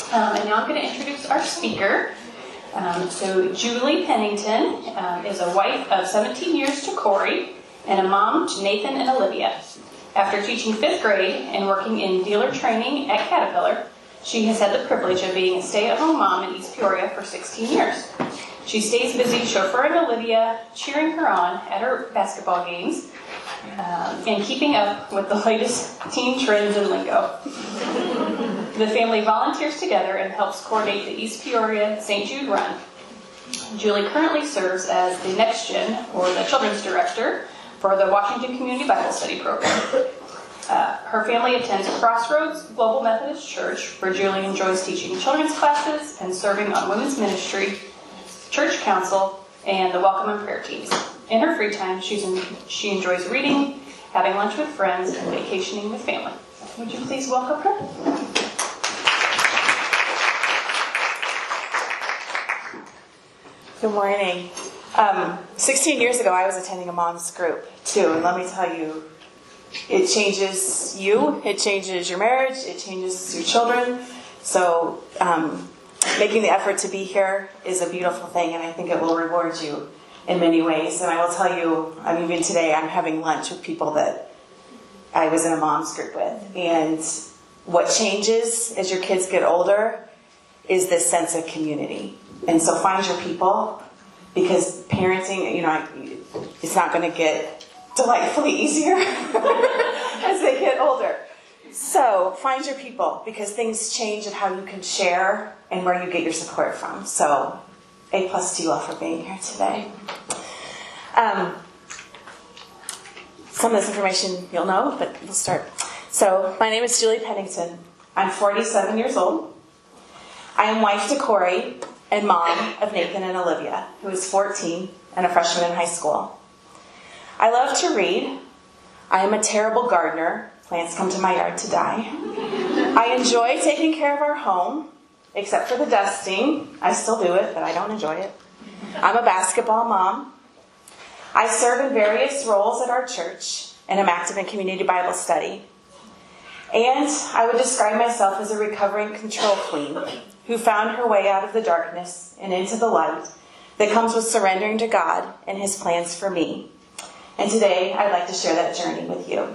And now I'm going to introduce our speaker. So Julie Pennington is a wife of 17 years to Corey and a mom to Nathan and Olivia. After teaching 5th grade and working in dealer training at Caterpillar, she has had the privilege of being a stay-at-home mom in East Peoria for 16 years. She stays busy chauffeuring Olivia, cheering her on at her basketball games, and keeping up with the latest teen trends and lingo. The family volunteers together and helps coordinate the East Peoria St. Jude Run. Julie currently serves as the Next Gen, or the Children's Director, for the Washington Community Bible Study Program. Her family attends Crossroads Global Methodist Church, where Julie enjoys teaching children's classes and serving on women's ministry, church council, and the welcome and prayer teams. In her free time, she enjoys reading, having lunch with friends, and vacationing with family. Would you please welcome her? Good morning. 16 years ago, I was attending a mom's group, too, and let me tell you, it changes you, it changes your marriage, it changes your children, so making the effort to be here is a beautiful thing, and I think it will reward you in many ways. And I will tell you, even today, I'm having lunch with people that I was in a mom's group with, and what changes as your kids get older is this sense of community. And so find your people, because parenting, it's not going to get delightfully easier as they get older. So find your people, because things change in how you can share and where you get your support from. So A+ to you all for being here today. Some of this information you'll know, but we'll start. So my name is Julie Pennington. I'm 47 years old. I am wife to Corey and mom of Nathan and Olivia, who is 14 and a freshman in high school. I love to read. I am a terrible gardener. Plants come to my yard to die. I enjoy taking care of our home, except for the dusting. I still do it, but I don't enjoy it. I'm a basketball mom. I serve in various roles at our church, and am active in community Bible study. And I would describe myself as a recovering control queen who found her way out of the darkness and into the light that comes with surrendering to God and His plans for me. And today, I'd like to share that journey with you.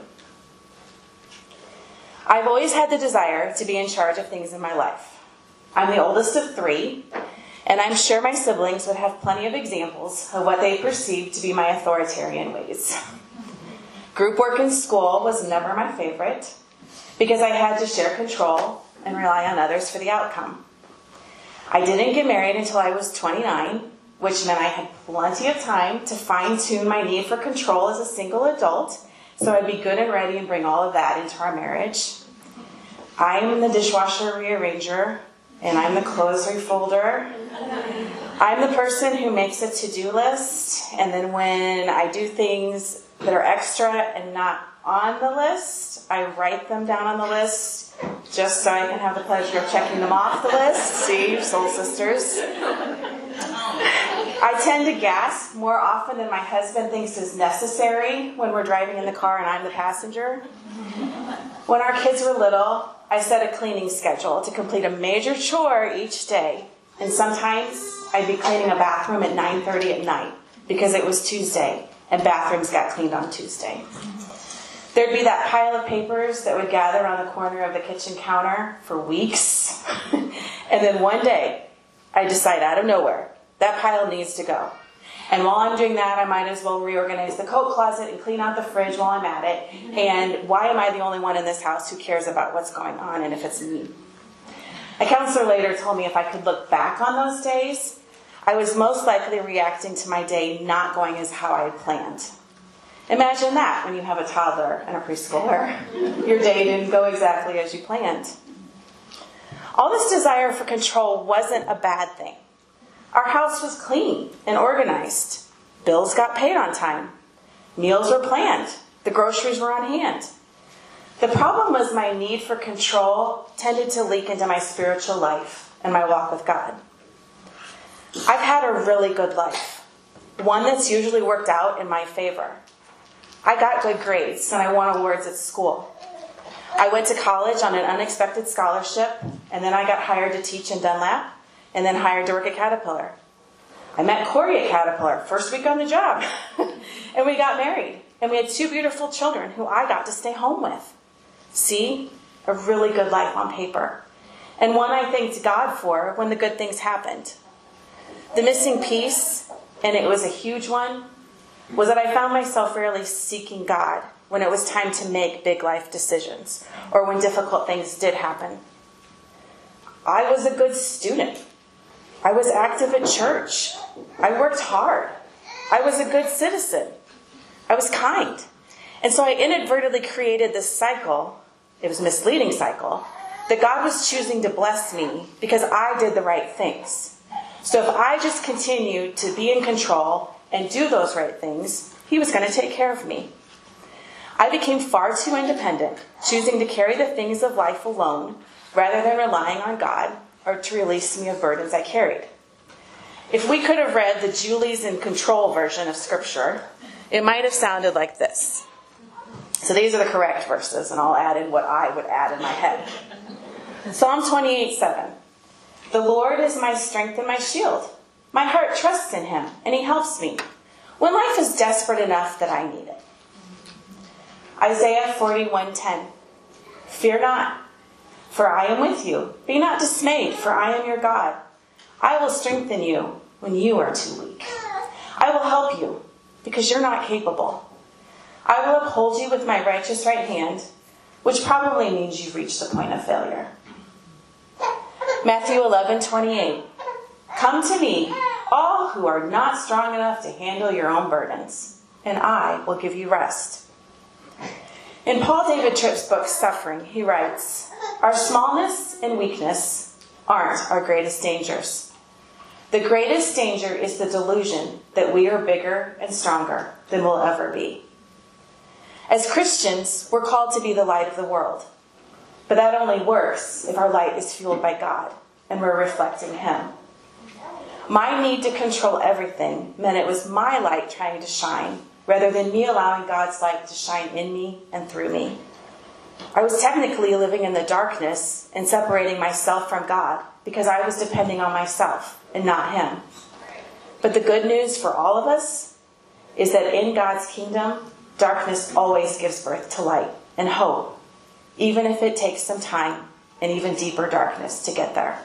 I've always had the desire to be in charge of things in my life. I'm the oldest of 3, and I'm sure my siblings would have plenty of examples of what they perceive to be my authoritarian ways. Group work in school was never my favorite, because I had to share control and rely on others for the outcome. I didn't get married until I was 29, which meant I had plenty of time to fine-tune my need for control as a single adult, so I'd be good and ready and bring all of that into our marriage. I'm the dishwasher rearranger, and I'm the clothes refolder. I'm the person who makes a to-do list, and then when I do things that are extra and not on the list, I write them down on the list just so I can have the pleasure of checking them off the list. See, soul sisters. I tend to gasp more often than my husband thinks is necessary when we're driving in the car and I'm the passenger. When our kids were little, I set a cleaning schedule to complete a major chore each day. And sometimes I'd be cleaning a bathroom at 9:30 at night because it was Tuesday and bathrooms got cleaned on Tuesday. There'd be that pile of papers that would gather on the corner of the kitchen counter for weeks. And then one day, I decide out of nowhere, that pile needs to go. And while I'm doing that, I might as well reorganize the coat closet and clean out the fridge while I'm at it. And why am I the only one in this house who cares about what's going on and if it's me? A counselor later told me if I could look back on those days, I was most likely reacting to my day not going as how I had planned. Imagine that when you have a toddler and a preschooler. Your day didn't go exactly as you planned. All this desire for control wasn't a bad thing. Our house was clean and organized. Bills got paid on time. Meals were planned. The groceries were on hand. The problem was my need for control tended to leak into my spiritual life and my walk with God. I've had a really good life, one that's usually worked out in my favor. I got good grades and I won awards at school. I went to college on an unexpected scholarship, and then I got hired to teach in Dunlap, and then hired to work at Caterpillar. I met Corey at Caterpillar, first week on the job, and we got married, and we had 2 beautiful children who I got to stay home with. See, a really good life on paper, and one I thanked God for when the good things happened. The missing piece, and it was a huge one, was that I found myself rarely seeking God when it was time to make big life decisions, or when difficult things did happen. I was a good student. I was active at church. I worked hard. I was a good citizen. I was kind. And so I inadvertently created this cycle, it was a misleading cycle, that God was choosing to bless me because I did the right things. So if I just continued to be in control and do those right things, He was going to take care of me. I became far too independent, choosing to carry the things of life alone rather than relying on God or to release me of burdens I carried. If we could have read the Julie's in Control version of Scripture, it might have sounded like this. So these are the correct verses, and I'll add in what I would add in my head. Psalm 28:7. The Lord is my strength and my shield. My heart trusts in Him, and He helps me when life is desperate enough that I need it. Isaiah 41:10. Fear not, for I am with you. Be not dismayed, for I am your God. I will strengthen you when you are too weak. I will help you, because you're not capable. I will uphold you with my righteous right hand, which probably means you've reached the point of failure. Matthew 11:28. Come to me, all who are not strong enough to handle your own burdens, and I will give you rest. In Paul David Tripp's book, Suffering, he writes, our smallness and weakness aren't our greatest dangers. The greatest danger is the delusion that we are bigger and stronger than we'll ever be. As Christians, we're called to be the light of the world. But that only works if our light is fueled by God and we're reflecting Him. My need to control everything meant it was my light trying to shine, rather than me allowing God's light to shine in me and through me. I was technically living in the darkness and separating myself from God because I was depending on myself and not Him. But the good news for all of us is that in God's kingdom, darkness always gives birth to light and hope, even if it takes some time and even deeper darkness to get there.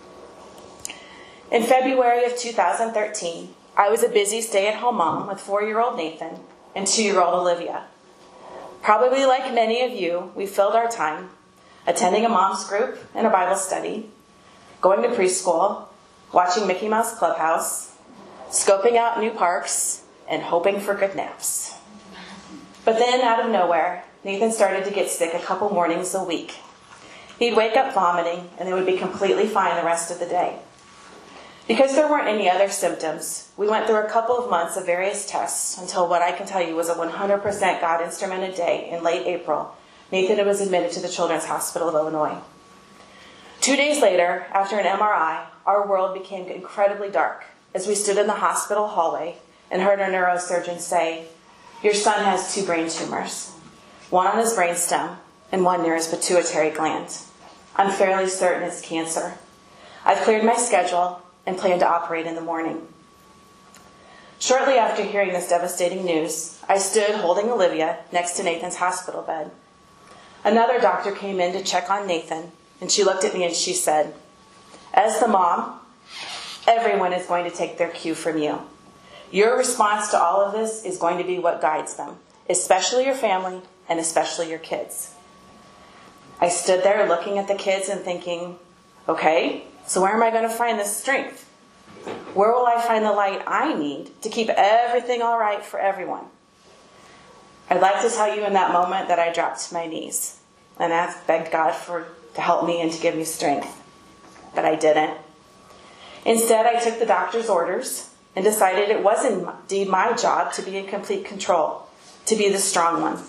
In February of 2013, I was a busy stay-at-home mom with 4-year-old Nathan and 2-year-old Olivia. Probably like many of you, we filled our time attending a mom's group and a Bible study, going to preschool, watching Mickey Mouse Clubhouse, scoping out new parks, and hoping for good naps. But then, out of nowhere, Nathan started to get sick a couple mornings a week. He'd wake up vomiting, and then would be completely fine the rest of the day. Because there weren't any other symptoms, we went through a couple of months of various tests until what I can tell you was a 100% God-instrumented day in late April. Nathan was admitted to the Children's Hospital of Illinois. 2 days later, after an MRI, our world became incredibly dark as we stood in the hospital hallway and heard our neurosurgeon say, your son has 2 brain tumors, one on his brainstem and one near his pituitary gland. I'm fairly certain it's cancer. I've cleared my schedule and plan to operate in the morning. Shortly after hearing this devastating news, I stood holding Olivia next to Nathan's hospital bed. Another doctor came in to check on Nathan, and she looked at me and she said, as the mom, everyone is going to take their cue from you. Your response to all of this is going to be what guides them, especially your family and especially your kids. I stood there looking at the kids and thinking, okay, so where am I going to find this strength? Where will I find the light I need to keep everything all right for everyone? I'd like to tell you in that moment that I dropped to my knees and begged God to help me and to give me strength. But I didn't. Instead, I took the doctor's orders and decided it was indeed my job to be in complete control, to be the strong one.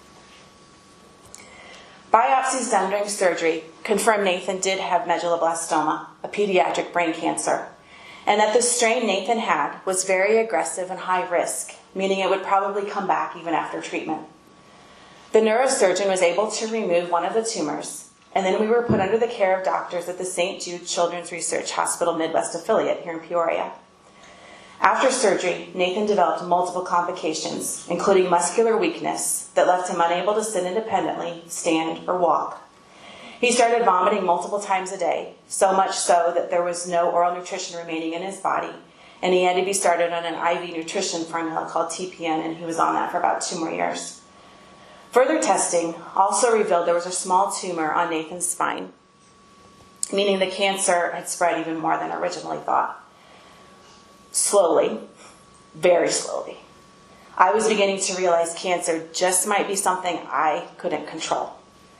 Biopsies done during surgery confirmed Nathan did have medulloblastoma, a pediatric brain cancer, and that the strain Nathan had was very aggressive and high risk, meaning it would probably come back even after treatment. The neurosurgeon was able to remove one of the tumors, and then we were put under the care of doctors at the St. Jude Children's Research Hospital Midwest affiliate here in Peoria. After surgery, Nathan developed multiple complications, including muscular weakness that left him unable to sit independently, stand, or walk. He started vomiting multiple times a day, so much so that there was no oral nutrition remaining in his body, and he had to be started on an IV nutrition formula called TPN, and he was on that for about 2 more years. Further testing also revealed there was a small tumor on Nathan's spine, meaning the cancer had spread even more than originally thought. Slowly, very slowly, I was beginning to realize cancer just might be something I couldn't control.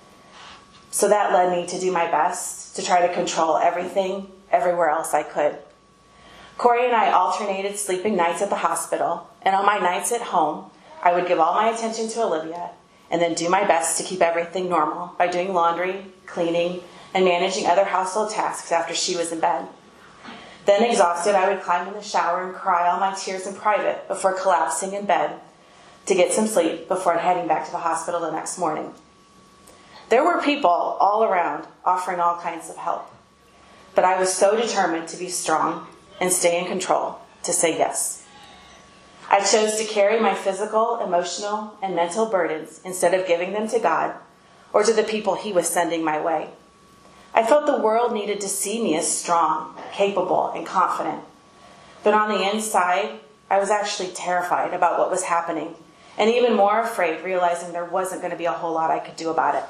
So that led me to do my best to try to control everything, everywhere else I could. Corey and I alternated sleeping nights at the hospital, and on my nights at home, I would give all my attention to Olivia and then do my best to keep everything normal by doing laundry, cleaning, and managing other household tasks after she was in bed. Then, exhausted, I would climb in the shower and cry all my tears in private before collapsing in bed to get some sleep before heading back to the hospital the next morning. There were people all around offering all kinds of help, but I was so determined to be strong and stay in control to say yes. I chose to carry my physical, emotional, and mental burdens instead of giving them to God or to the people He was sending my way. I felt the world needed to see me as strong, capable, and confident. But on the inside, I was actually terrified about what was happening, and even more afraid, realizing there wasn't going to be a whole lot I could do about it.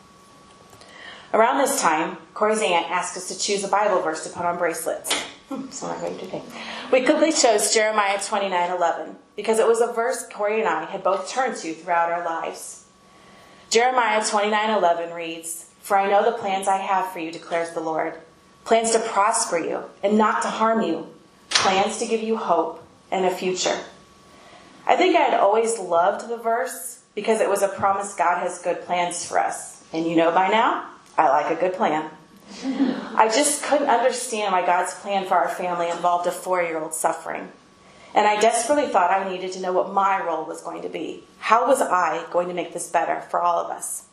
Around this time, Corey's aunt asked us to choose a Bible verse to put on bracelets. So I'm going to think. We quickly chose Jeremiah 29:11 because it was a verse Corey and I had both turned to throughout our lives. Jeremiah 29:11 reads, "For I know the plans I have for you, declares the Lord, plans to prosper you and not to harm you, plans to give you hope and a future." I think I had always loved the verse because it was a promise God has good plans for us. And you know by now, I like a good plan. I just couldn't understand why God's plan for our family involved a 4-year-old suffering. And I desperately thought I needed to know what my role was going to be. How was I going to make this better for all of us?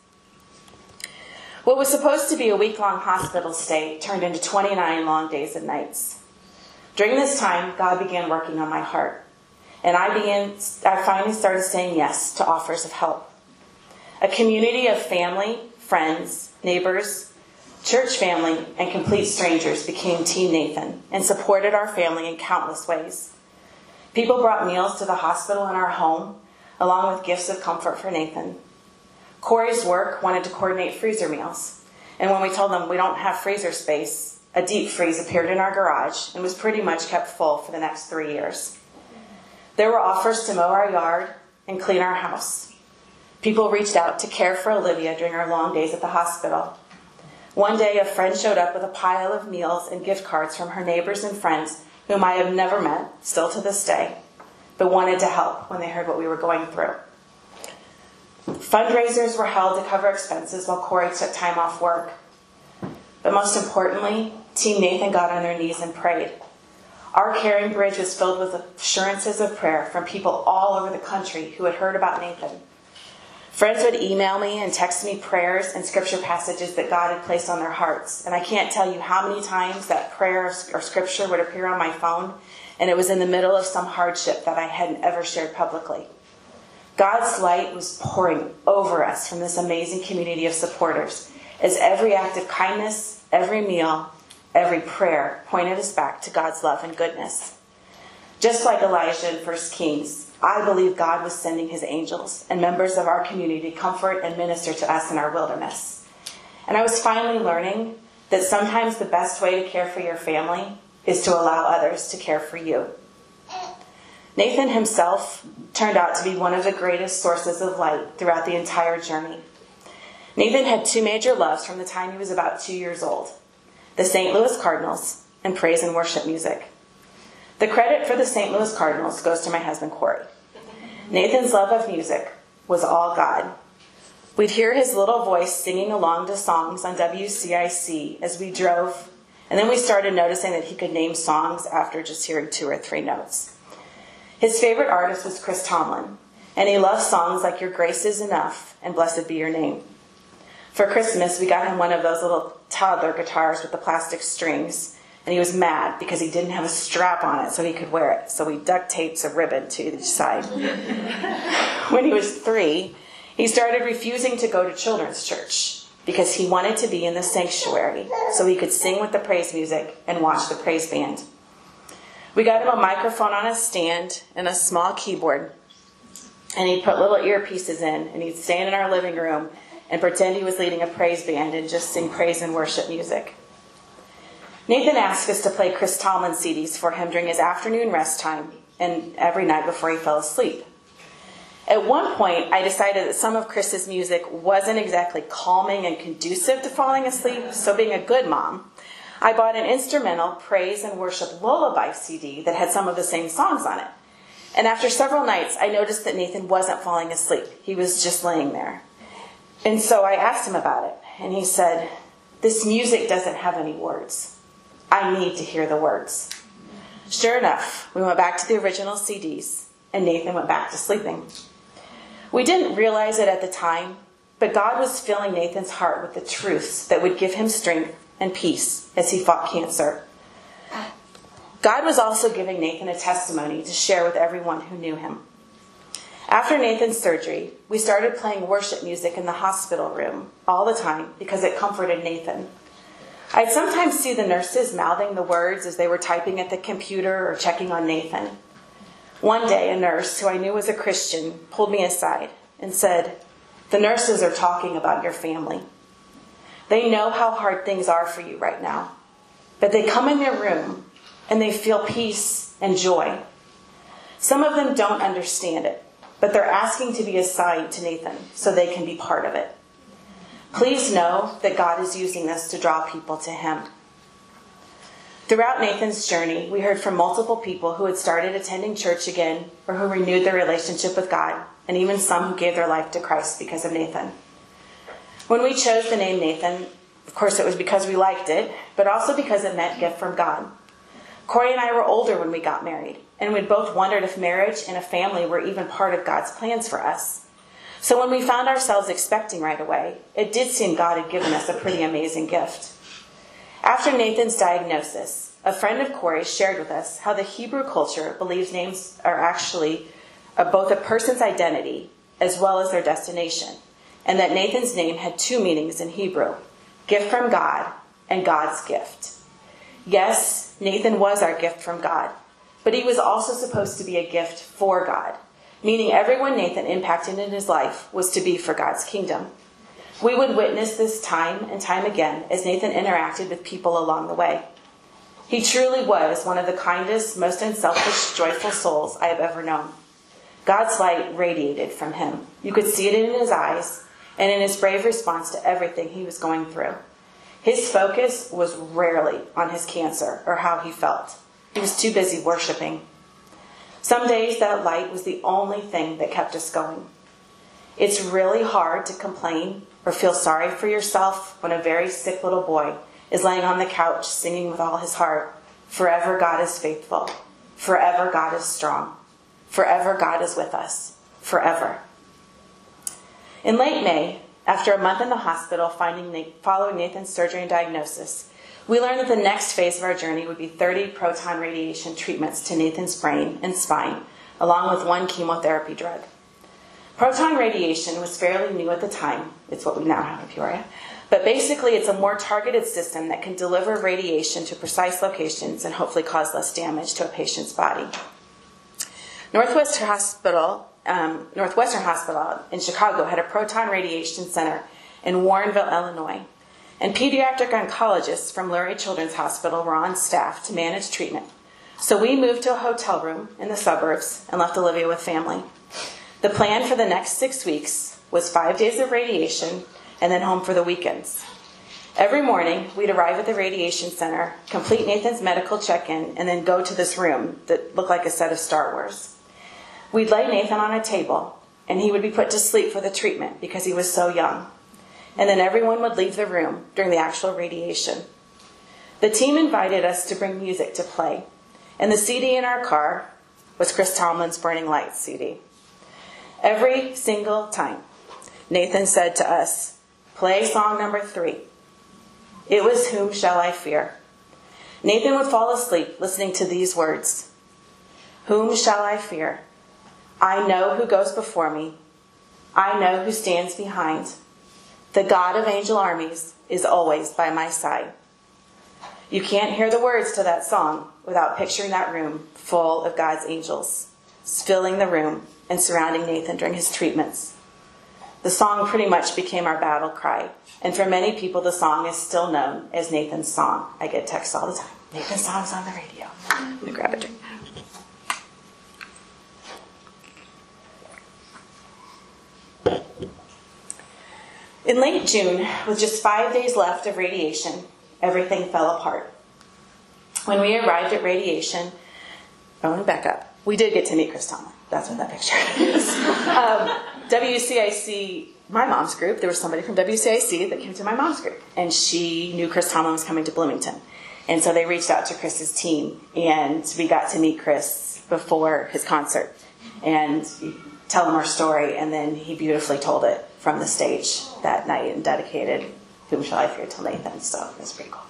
What was supposed to be a week-long hospital stay turned into 29 long days and nights. During this time, God began working on my heart. And I finally started saying yes to offers of help. A community of family, friends, neighbors, church family, and complete strangers became Team Nathan and supported our family in countless ways. People brought meals to the hospital and our home, along with gifts of comfort for Nathan. Corey's work wanted to coordinate freezer meals, and when we told them we don't have freezer space, a deep freeze appeared in our garage and was pretty much kept full for the next 3 years. There were offers to mow our yard and clean our house. People reached out to care for Olivia during our long days at the hospital. One day, a friend showed up with a pile of meals and gift cards from her neighbors and friends whom I have never met, still to this day, but wanted to help when they heard what we were going through. Fundraisers were held to cover expenses while Corey took time off work. But most importantly, Team Nathan got on their knees and prayed. Our caring bridge was filled with assurances of prayer from people all over the country who had heard about Nathan. Friends would email me and text me prayers and scripture passages that God had placed on their hearts. And I can't tell you how many times that prayer or scripture would appear on my phone, and it was in the middle of some hardship that I hadn't ever shared publicly. God's light was pouring over us from this amazing community of supporters, as every act of kindness, every meal, every prayer pointed us back to God's love and goodness. Just like Elijah in 1 Kings, I believe God was sending his angels and members of our community to comfort and minister to us in our wilderness. And I was finally learning that sometimes the best way to care for your family is to allow others to care for you. Nathan himself turned out to be one of the greatest sources of light throughout the entire journey. Nathan had 2 major loves from the time he was about 2 years old: the St. Louis Cardinals and praise and worship music. The credit for the St. Louis Cardinals goes to my husband, Corey. Nathan's love of music was all God. We'd hear his little voice singing along to songs on WCIC as we drove, and then we started noticing that he could name songs after just hearing 2 or 3 notes. His favorite artist was Chris Tomlin, And he loves songs like Your Grace Is Enough and Blessed Be Your Name. For Christmas, we got him one of those little toddler guitars with the plastic strings. And he was mad because he didn't have a strap on it so he could wear it. So we duct taped a ribbon to each side. When he was 3, he started refusing to go to children's church because he wanted to be in the sanctuary so he could sing with the praise music and watch the praise band. We got him a microphone on a stand and a small keyboard. And he'd put little earpieces in, and he'd stand in our living room and pretend he was leading a praise band and just sing praise and worship music. Nathan asked us to play Chris Tomlin CDs for him during his afternoon rest time and every night before he fell asleep. At one point, I decided that some of Chris's music wasn't exactly calming and conducive to falling asleep, so being a good mom, I bought an instrumental praise and worship lullaby CD that had some of the same songs on it. And after several nights, I noticed that Nathan wasn't falling asleep. He was just laying there. And so I asked him about it, and he said, "This music doesn't have any words. I need to hear the words." Sure enough, we went back to the original CDs, and Nathan went back to sleeping. We didn't realize it at the time, but God was filling Nathan's heart with the truths that would give him strength and peace as he fought cancer. God was also giving Nathan a testimony to share with everyone who knew him. After Nathan's surgery, we started playing worship music in the hospital room all the time because it comforted Nathan. I'd sometimes see the nurses mouthing the words as they were typing at the computer or checking on Nathan. One day, a nurse who I knew was a Christian pulled me aside and said, "The nurses are talking about your family. They know how hard things are for you right now, but they come in your room and they feel peace and joy. Some of them don't understand it, but they're asking to be assigned to Nathan so they can be part of it. Please know that God is using this to draw people to him." Throughout Nathan's journey, we heard from multiple people who had started attending church again or who renewed their relationship with God, and even some who gave their life to Christ because of Nathan. When we chose the name Nathan, of course it was because we liked it, but also because it meant gift from God. Corey and I were older when we got married, and we'd both wondered if marriage and a family were even part of God's plans for us. So when we found ourselves expecting right away, it did seem God had given us a pretty amazing gift. After Nathan's diagnosis, a friend of Corey's shared with us how the Hebrew culture believes names are actually both a person's identity as well as their destination, and that Nathan's name had 2 meanings in Hebrew: gift from God and God's gift. Yes, Nathan was our gift from God, but he was also supposed to be a gift for God, meaning everyone Nathan impacted in his life was to be for God's kingdom. We would witness this time and time again as Nathan interacted with people along the way. He truly was one of the kindest, most unselfish, joyful souls I have ever known. God's light radiated from him. You could see it in his eyes and in his brave response to everything he was going through. His focus was rarely on his cancer or how he felt. He was too busy worshiping. Some days that light was the only thing that kept us going. It's really hard to complain or feel sorry for yourself when a very sick little boy is laying on the couch singing with all his heart, "Forever God is faithful. Forever God is strong. Forever God is with us. Forever." In late May, after a month in the hospital following Nathan's surgery and diagnosis, we learned that the next phase of our journey would be 30 proton radiation treatments to Nathan's brain and spine, along with 1 chemotherapy drug. Proton radiation was fairly new at the time. It's what we now have in Peoria. But basically, it's a more targeted system that can deliver radiation to precise locations and hopefully cause less damage to a patient's body. Northwestern Hospital in Chicago had a proton radiation center in Warrenville, Illinois. And pediatric oncologists from Lurie Children's Hospital were on staff to manage treatment. So we moved to a hotel room in the suburbs and left Olivia with family. The plan for the next 6 weeks was 5 days of radiation and then home for the weekends. Every morning, we'd arrive at the radiation center, complete Nathan's medical check-in, and then go to this room that looked like a set of Star Wars. We'd lay Nathan on a table, and he would be put to sleep for the treatment because he was so young. And then everyone would leave the room during the actual radiation. The team invited us to bring music to play, and the CD in our car was Chris Tomlin's Burning Lights CD. Every single time, Nathan said to us, "Play song number 3. It was Whom Shall I Fear?" Nathan would fall asleep listening to these words. Whom shall I fear? I know who goes before me. I know who stands behind. The God of angel armies is always by my side. You can't hear the words to that song without picturing that room full of God's angels, filling the room and surrounding Nathan during his treatments. The song pretty much became our battle cry, and for many people the song is still known as Nathan's song. I get texts all the time. Nathan's song's on the radio. I'm going to grab a drink. In late June, with just 5 days left of radiation, everything fell apart. When we arrived at radiation, I want to back up. We did get to meet Chris Tomlin. That's what that picture is. WCIC, my mom's group, there was somebody from WCIC that came to my mom's group, and she knew Chris Tomlin was coming to Bloomington. And so they reached out to Chris's team, and we got to meet Chris before his concert and tell him our story, and then he beautifully told it from the stage that night and dedicated Whom Shall I Fear to Nathan. So it was pretty cool.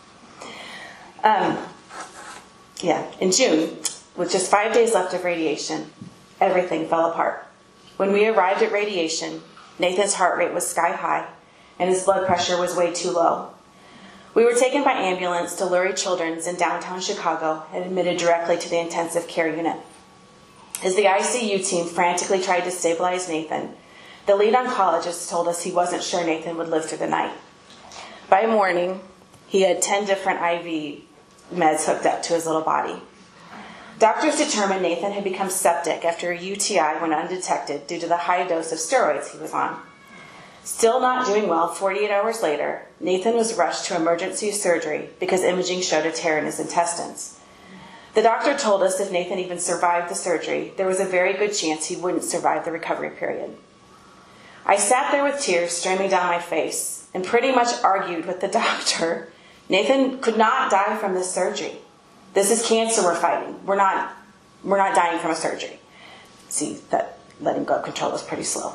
In June, with just 5 days left of radiation, everything fell apart. When we arrived at radiation, Nathan's heart rate was sky high and his blood pressure was way too low. We were taken by ambulance to Lurie Children's in downtown Chicago and admitted directly to the intensive care unit. As the ICU team frantically tried to stabilize Nathan, the lead oncologist told us he wasn't sure Nathan would live through the night. By morning, he had 10 different IV meds hooked up to his little body. Doctors determined Nathan had become septic after a UTI went undetected due to the high dose of steroids he was on. Still not doing well 48 hours later, Nathan was rushed to emergency surgery because imaging showed a tear in his intestines. The doctor told us if Nathan even survived the surgery, there was a very good chance he wouldn't survive the recovery period. I sat there with tears streaming down my face and pretty much argued with the doctor. Nathan could not die from this surgery. This is cancer we're fighting. We're not dying from a surgery. See, that letting go of control was pretty slow.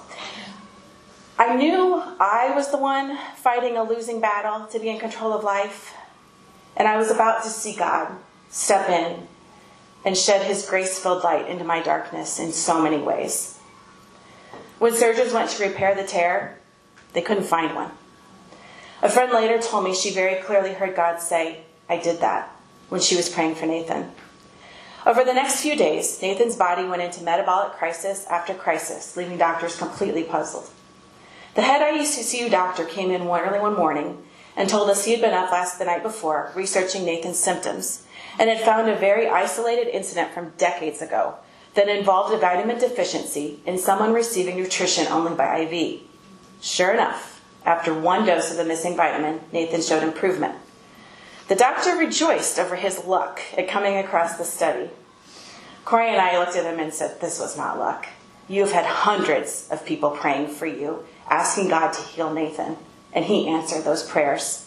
I knew I was the one fighting a losing battle to be in control of life, and I was about to see God step in and shed his grace-filled light into my darkness in so many ways. When surgeons went to repair the tear, they couldn't find one. A friend later told me she very clearly heard God say, "I did that," when she was praying for Nathan. Over the next few days, Nathan's body went into metabolic crisis after crisis, leaving doctors completely puzzled. The head ICU doctor came in early one morning and told us he had been up the night before researching Nathan's symptoms and had found a very isolated incident from decades ago that involved a vitamin deficiency in someone receiving nutrition only by IV. Sure enough, after one dose of the missing vitamin, Nathan showed improvement. The doctor rejoiced over his luck at coming across the study. Corey and I looked at him and said, "This was not luck. You have had hundreds of people praying for you, asking God to heal Nathan, and he answered those prayers."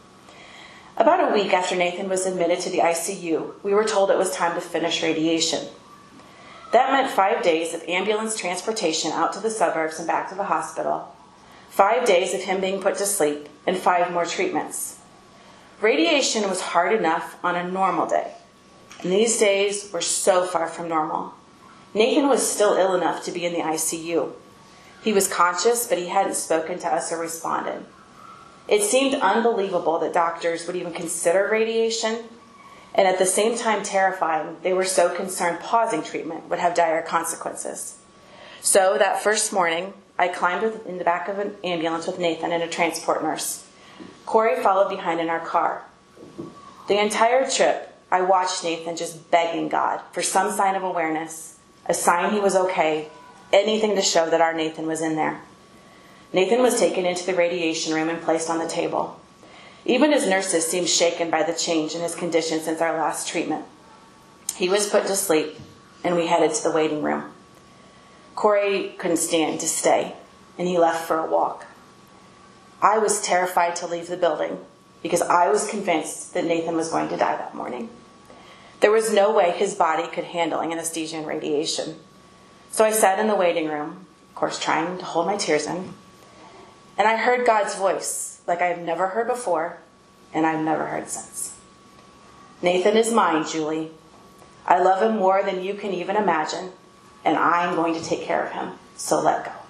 About a week after Nathan was admitted to the ICU, we were told it was time to finish radiation. That meant 5 days of ambulance transportation out to the suburbs and back to the hospital, 5 days of him being put to sleep, and 5 more treatments. Radiation was hard enough on a normal day, and these days were so far from normal. Nathan was still ill enough to be in the ICU. He was conscious, but he hadn't spoken to us or responded. It seemed unbelievable that doctors would even consider radiation, and at the same time terrifying, they were so concerned pausing treatment would have dire consequences. So that first morning, I climbed in the back of an ambulance with Nathan and a transport nurse. Corey followed behind in our car. The entire trip, I watched Nathan just begging God for some sign of awareness, a sign he was okay, anything to show that our Nathan was in there. Nathan was taken into the radiation room and placed on the table. Even his nurses seemed shaken by the change in his condition since our last treatment. He was put to sleep, and we headed to the waiting room. Corey couldn't stand to stay, and he left for a walk. I was terrified to leave the building because I was convinced that Nathan was going to die that morning. There was no way his body could handle anesthesia and radiation. So I sat in the waiting room, of course trying to hold my tears in. And I heard God's voice like I've never heard before, and I've never heard since. Nathan is mine, Julie. I love him more than you can even imagine, and I'm going to take care of him, so let go.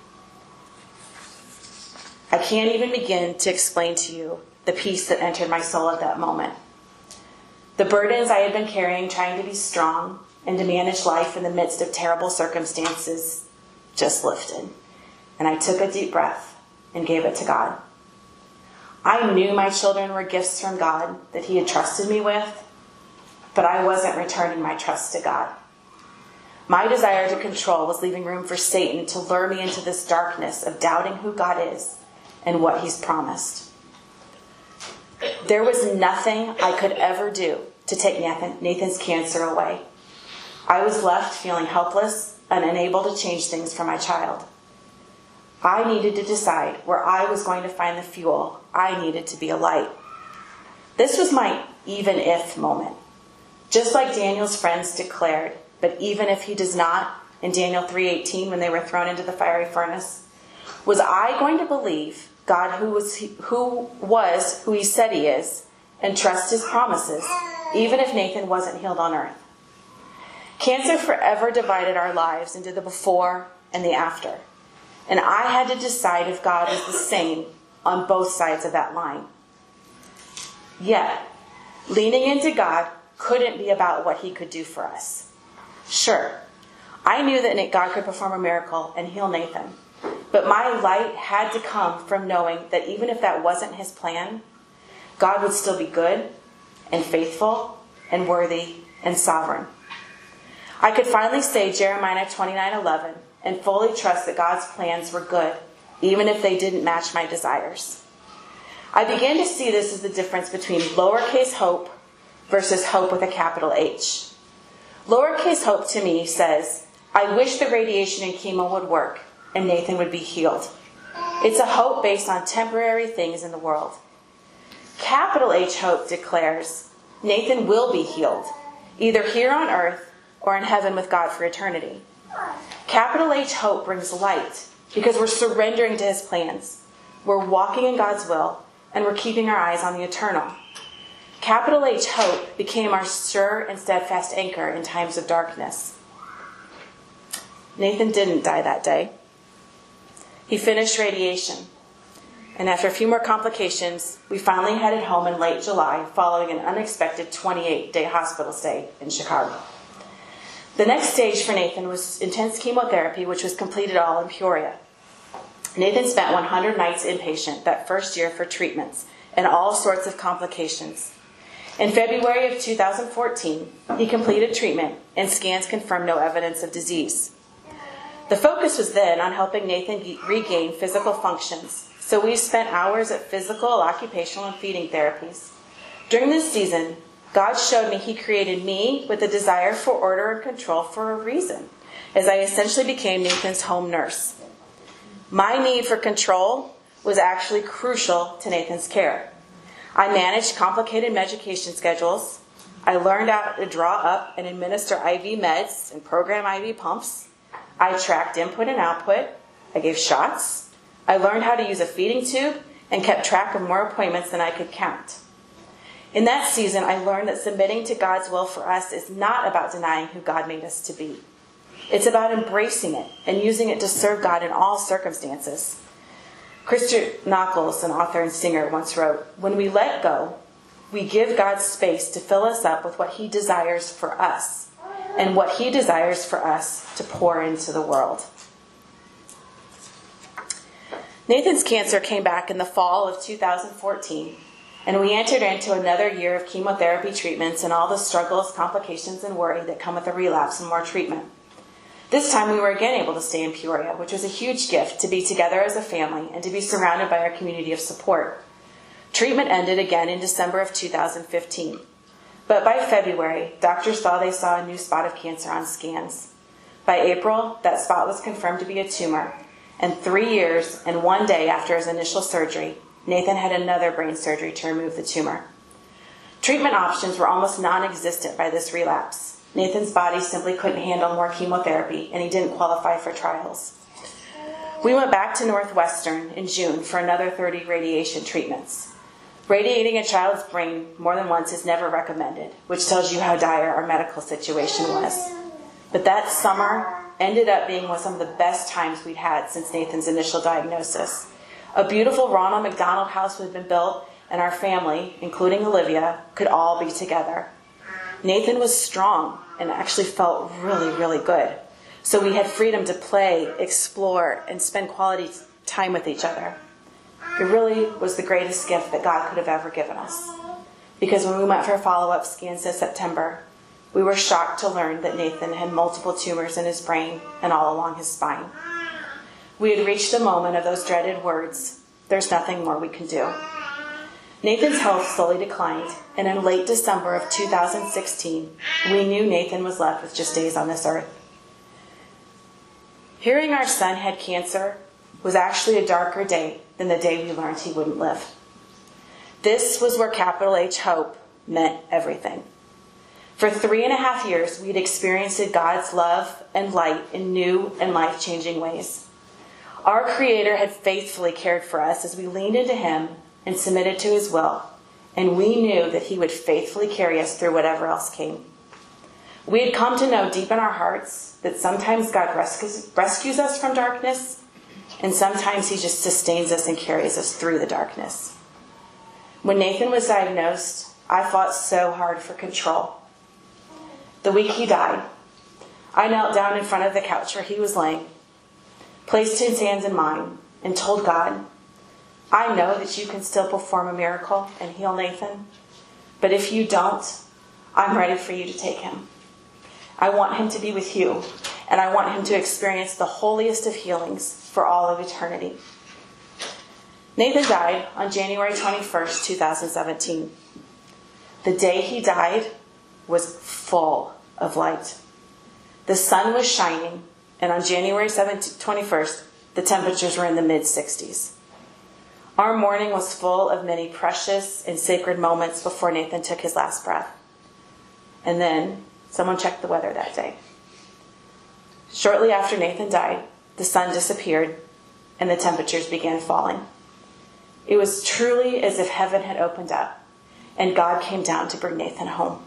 I can't even begin to explain to you the peace that entered my soul at that moment. The burdens I had been carrying, trying to be strong and to manage life in the midst of terrible circumstances, just lifted. And I took a deep breath and gave it to God. I knew my children were gifts from God that he had trusted me with, but I wasn't returning my trust to God. My desire to control was leaving room for Satan to lure me into this darkness of doubting who God is and what he's promised. There was nothing I could ever do to take Nathan's cancer away. I was left feeling helpless and unable to change things for my child. I needed to decide where I was going to find the fuel I needed to be a light. This was my even if moment. Just like Daniel's friends declared, but even if he does not, in Daniel 3:18 when they were thrown into the fiery furnace, was I going to believe God who was who he said he is and trust his promises, even if Nathan wasn't healed on earth? Cancer forever divided our lives into the before and the after. And I had to decide if God was the same on both sides of that line. Yet, leaning into God couldn't be about what he could do for us. Sure, I knew that God could perform a miracle and heal Nathan. But my light had to come from knowing that even if that wasn't his plan, God would still be good and faithful and worthy and sovereign. I could finally say Jeremiah 29:11 and fully trust that God's plans were good, even if they didn't match my desires. I began to see this as the difference between lowercase hope versus hope with a capital H. Lowercase hope to me says, I wish the radiation and chemo would work and Nathan would be healed. It's a hope based on temporary things in the world. Capital H hope declares, Nathan will be healed, either here on earth or in heaven with God for eternity. Capital H hope brings light because we're surrendering to his plans. We're walking in God's will and we're keeping our eyes on the eternal. Capital H hope became our sure and steadfast anchor in times of darkness. Nathan didn't die that day. He finished radiation. And after a few more complications, we finally headed home in late July following an unexpected 28-day hospital stay in Chicago. The next stage for Nathan was intense chemotherapy, which was completed all in Peoria. Nathan spent 100 nights inpatient that first year for treatments and all sorts of complications. In February of 2014, he completed treatment and scans confirmed no evidence of disease. The focus was then on helping Nathan regain physical functions, so we spent hours at physical, occupational, and feeding therapies. During this season, God showed me he created me with a desire for order and control for a reason, as I essentially became Nathan's home nurse. My need for control was actually crucial to Nathan's care. I managed complicated medication schedules. I learned how to draw up and administer IV meds and program IV pumps. I tracked input and output. I gave shots. I learned how to use a feeding tube and kept track of more appointments than I could count. In that season, I learned that submitting to God's will for us is not about denying who God made us to be. It's about embracing it and using it to serve God in all circumstances. Christian Nockels, an author and singer, once wrote, when we let go, we give God space to fill us up with what he desires for us and what he desires for us to pour into the world. Nathan's cancer came back in the fall of 2014, and we entered into another year of chemotherapy treatments and all the struggles, complications, and worry that come with a relapse and more treatment. This time we were again able to stay in Peoria, which was a huge gift to be together as a family and to be surrounded by our community of support. Treatment ended again in December of 2015. But by February, doctors thought they saw a new spot of cancer on scans. By April, that spot was confirmed to be a tumor. And 3 years and 1 day after his initial surgery, Nathan had another brain surgery to remove the tumor. Treatment options were almost non-existent by this relapse. Nathan's body simply couldn't handle more chemotherapy, and he didn't qualify for trials. We went back to Northwestern in June for another 30 radiation treatments. Radiating a child's brain more than once is never recommended, which tells you how dire our medical situation was. But that summer ended up being some of the best times we'd had since Nathan's initial diagnosis. A beautiful Ronald McDonald house had been built, and our family, including Olivia, could all be together. Nathan was strong and actually felt really, really good. So we had freedom to play, explore, and spend quality time with each other. It really was the greatest gift that God could have ever given us. Because when we went for follow-up scans in September, we were shocked to learn that Nathan had multiple tumors in his brain and all along his spine. We had reached the moment of those dreaded words, "There's nothing more we can do." Nathan's health slowly declined, and in late December of 2016, we knew Nathan was left with just days on this earth. Hearing our son had cancer was actually a darker day than the day we learned he wouldn't live. This was where capital H hope meant everything. For 3.5 years, we'd experienced God's love and light in new and life-changing ways. Our Creator had faithfully cared for us as we leaned into Him and submitted to His will, and we knew that He would faithfully carry us through whatever else came. We had come to know deep in our hearts that sometimes God rescues us from darkness, and sometimes He just sustains us and carries us through the darkness. When Nathan was diagnosed, I fought so hard for control. The week he died, I knelt down in front of the couch where he was laying, placed his hands in mine, and told God, "I know that you can still perform a miracle and heal Nathan, but if you don't, I'm ready for you to take him. I want him to be with you, and I want him to experience the holiest of healings for all of eternity." Nathan died on January 21st, 2017. The day he died was full of light. The sun was shining, and on January 21st, the temperatures were in the mid-60s. Our morning was full of many precious and sacred moments before Nathan took his last breath. And then someone checked the weather that day. Shortly after Nathan died, the sun disappeared and the temperatures began falling. It was truly as if heaven had opened up and God came down to bring Nathan home.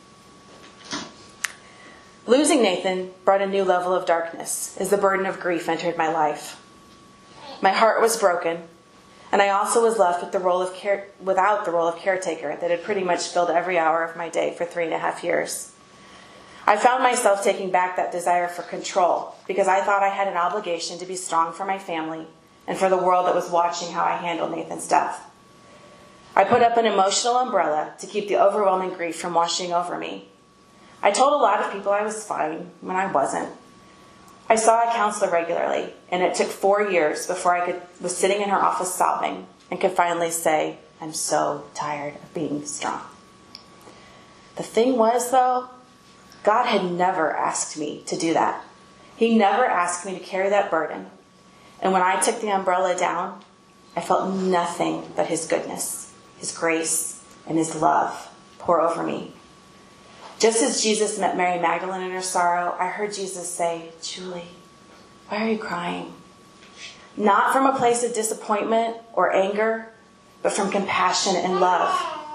Losing Nathan brought a new level of darkness as the burden of grief entered my life. My heart was broken, and I also was left with without the role of caretaker that had pretty much filled every hour of my day for 3.5 years. I found myself taking back that desire for control because I thought I had an obligation to be strong for my family and for the world that was watching how I handled Nathan's death. I put up an emotional umbrella to keep the overwhelming grief from washing over me. I told a lot of people I was fine when I wasn't. I saw a counselor regularly, and it took 4 years before I was sitting in her office sobbing and could finally say, "I'm so tired of being strong." The thing was, though, God had never asked me to do that. He never asked me to carry that burden. And when I took the umbrella down, I felt nothing but His goodness, His grace, and His love pour over me. Just as Jesus met Mary Magdalene in her sorrow, I heard Jesus say, "Julie, why are you crying?" Not from a place of disappointment or anger, but from compassion and love.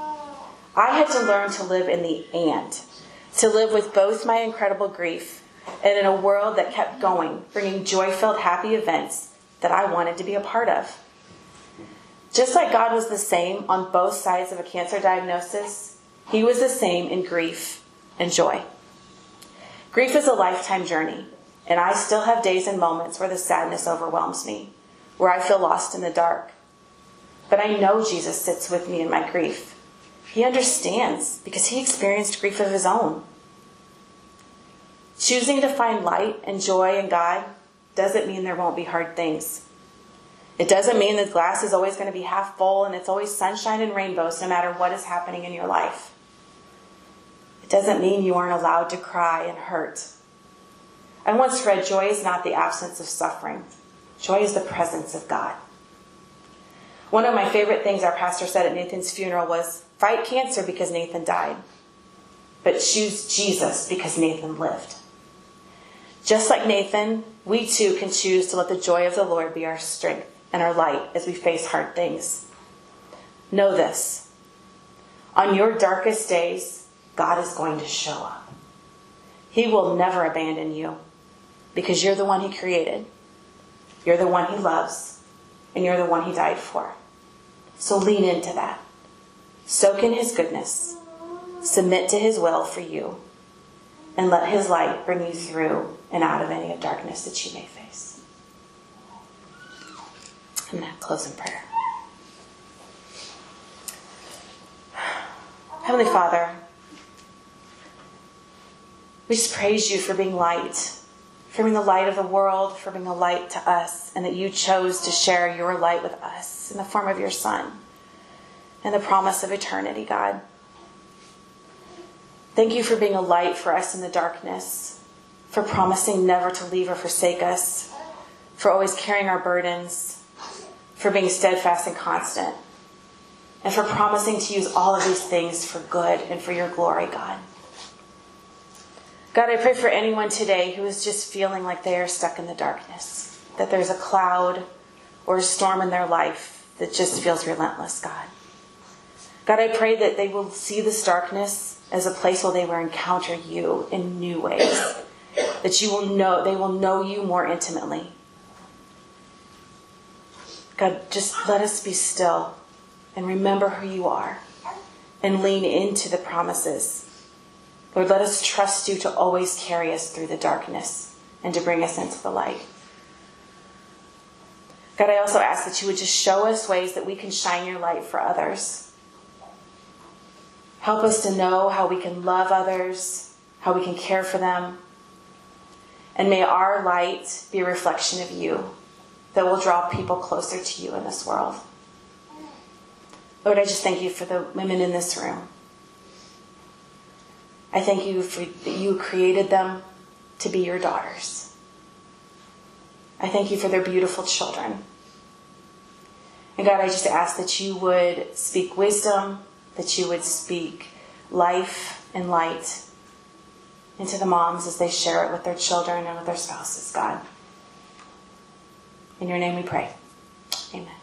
I had to learn to live in the and, to live with both my incredible grief and in a world that kept going, bringing joy-filled, happy events that I wanted to be a part of. Just like God was the same on both sides of a cancer diagnosis, He was the same in grief and joy. Grief is a lifetime journey, and I still have days and moments where the sadness overwhelms me, where I feel lost in the dark. But I know Jesus sits with me in my grief. He understands because He experienced grief of His own. Choosing to find light and joy in God doesn't mean there won't be hard things. It doesn't mean the glass is always going to be half full and it's always sunshine and rainbows no matter what is happening in your life. It doesn't mean you aren't allowed to cry and hurt. I once read, joy is not the absence of suffering. Joy is the presence of God. One of my favorite things our pastor said at Nathan's funeral was, "Fight cancer because Nathan died, but choose Jesus because Nathan lived." Just like Nathan, we too can choose to let the joy of the Lord be our strength and our light as we face hard things. Know this. On your darkest days, God is going to show up. He will never abandon you because you're the one he created. You're the one he loves. And you're the one he died for. So lean into that. Soak in his goodness. Submit to his will for you. And let his light bring you through and out of any darkness that you may face. I'm going to close in prayer. Heavenly Father, we just praise you for being light, for being the light of the world, for being a light to us, and that you chose to share your light with us in the form of your Son and the promise of eternity, God. Thank you for being a light for us in the darkness, for promising never to leave or forsake us, for always carrying our burdens, for being steadfast and constant, and for promising to use all of these things for good and for your glory, God. God, I pray for anyone today who is just feeling like they are stuck in the darkness, that there's a cloud or a storm in their life that just feels relentless, God. God, I pray that they will see this darkness as a place where they will encounter you in new ways, that they will know you more intimately. God, just let us be still and remember who you are and lean into the promises. Lord, let us trust you to always carry us through the darkness and to bring us into the light. God, I also ask that you would just show us ways that we can shine your light for others. Help us to know how we can love others, how we can care for them. And may our light be a reflection of you that will draw people closer to you in this world. Lord, I just thank you for the women in this room. I thank you for that you created them to be your daughters. I thank you for their beautiful children. And God, I just ask that you would speak wisdom, that you would speak life and light into the moms as they share it with their children and with their spouses, God. In your name we pray. Amen.